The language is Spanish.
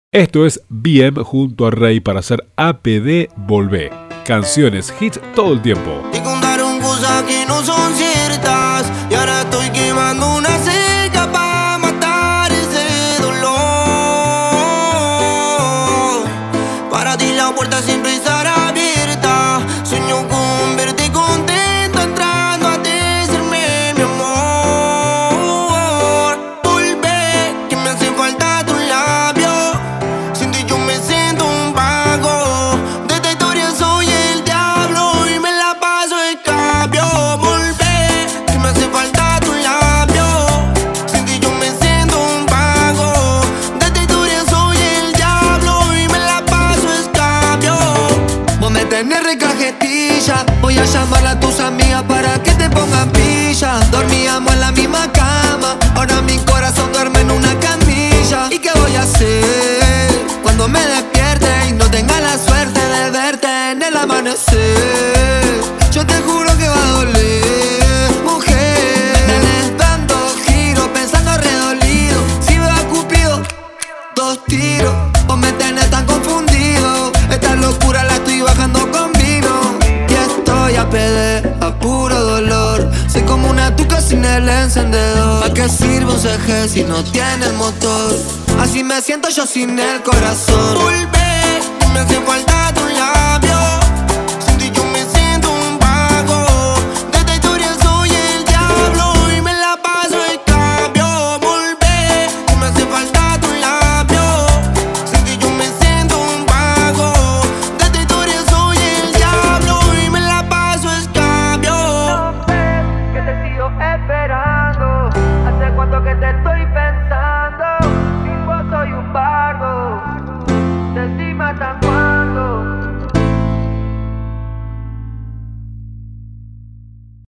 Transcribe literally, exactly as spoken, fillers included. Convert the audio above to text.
Esto es B M junto a Rey para hacer A P D Volvé. Canciones, hits todo el tiempo. Te contaron cosas que no son ciertas y ahora estoy quemando una seca para matar ese dolor. Para ti la puerta siempre estará abierta. Sueño con verte contento entrando a decirme mi amor. Volvé, que me hace falta tu labio. Sin ti yo me siento un vago. De esta historia soy el diablo y me la paso escabio. Volvé, que me hace falta tu labio. Sin ti yo me siento un vago. De esta historia soy el diablo y me la paso escabio. Vos me tenés recajetilla. Voy a llamar a tus amigas para que te pongan pilla. Dormíamos en la misma cama, ahora mi corazón duerme en una camilla. ¿Y qué voy a hacer cuando me despierte y no tenga la suerte de verte en el amanecer? Yo te juro que va a doler, mujer. Me tenés dando giros, pensando redolido. Si veo a Cupido, dos tiros. Vos me tenés tan confundido. Esta locura la estoy bajando con vino. Y estoy a pedir a puro dolor. Soy como una tuca sin el encendedor. ¿Pa' qué sirve un C G si no tiene el motor? Así me siento yo sin el corazón. Volvé, me hace falta